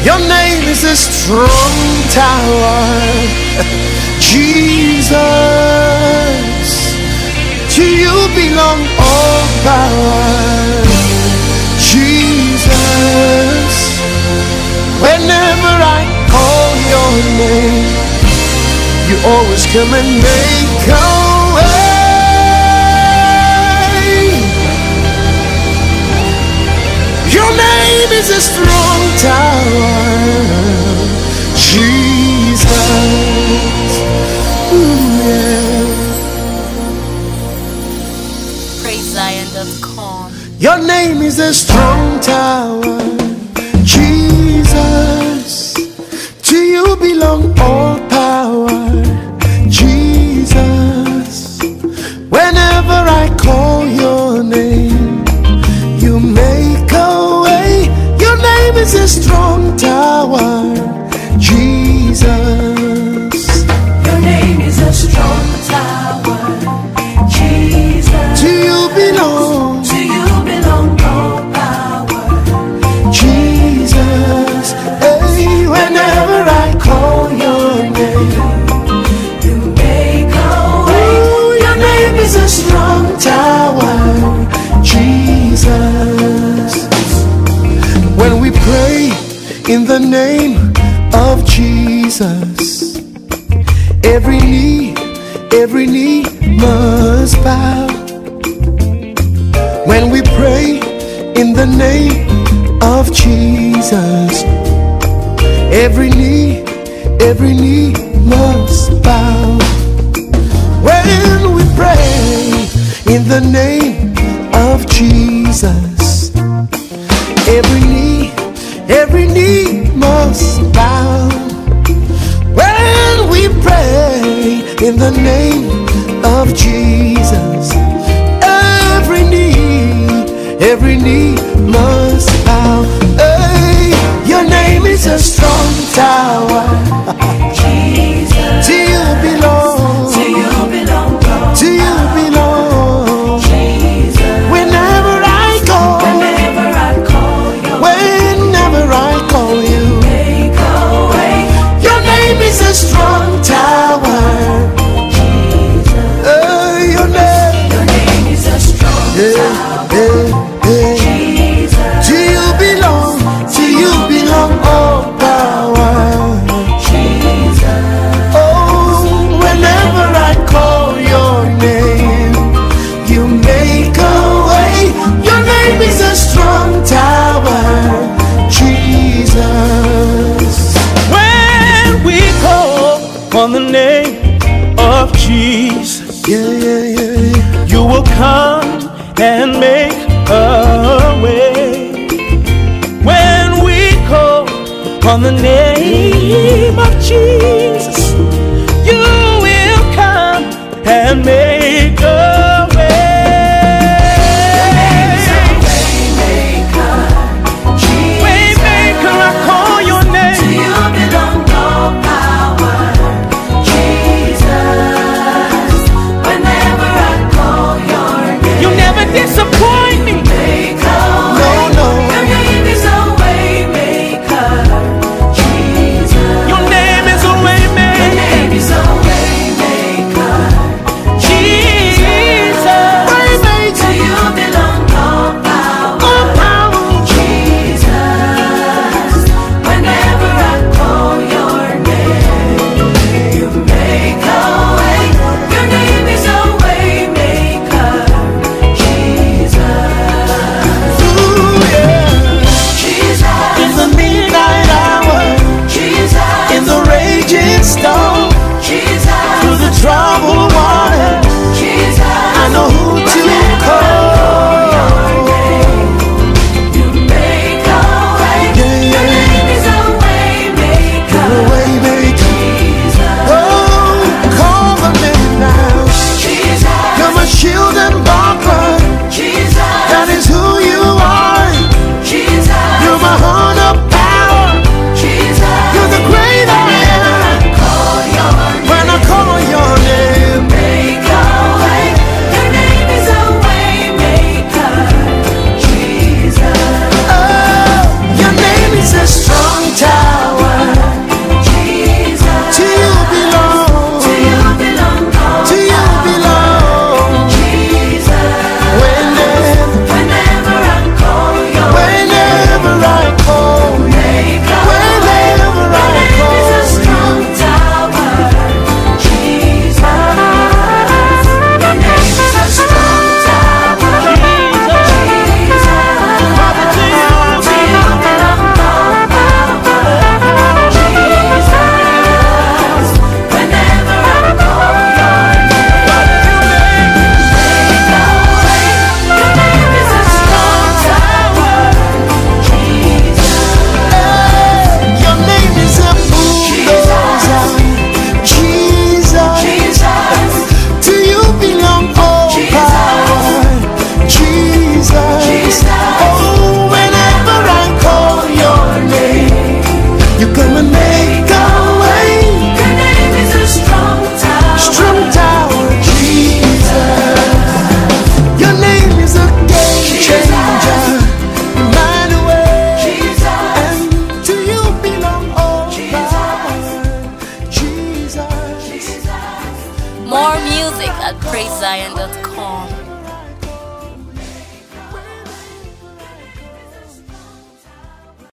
Your name is a strong tower. Jesus, to you belong all power. Jesus, whenever I call your name, you always come and make a way. Your name is a strong tower, Jesus. Ooh, yeah. PraiseZion.com. Your name is a strong tower, Jesus. To you belong all power, Jesus. Whenever I call your name, you make a way. Your name is a strong tower, Jesus. Your name is a strong tower, Jesus. To you belong all power, Jesus. Hey, whenever I call your name, you make a way. ooh, your name is a strong tower, Jesus. When we pray in the name of Jesus, every knee must bow. When we pray in the name of Jesus, every knee must bow. When we pray in the name of Jesus, every knee must bow. When we pray in the name of Jesus, every knee must bow. Hey, your name is a strong tower, Jesus. to you belong, To you belong, to you belong. Jesus. Whenever I call, Whenever I call you, whenever I call you, make a way. your name is a strong tower. Your name is a strong tower, Jesus. to you belong all power. Jesus. Oh, whenever I call your name, you make a way. Your name is a strong tower, Jesus. When we call on the name of Jesus, Yeah. you will come and make a way. When we call on the name of Jesus, you will come and make a way. Waymaker, I call your To name. you belong all power, Jesus. Whenever I call your name, You never disappoint me. make a way. No. Your name is a way maker, Jesus. Your name is a way Your maker. name is a way maker, Jesus. You come and make a way. Your name is a strong tower. Strong tower, Jesus. Your name is a game changer. Emmanuel. Jesus. And to you belong all power. Jesus. Jesus. More music at praisezion.com.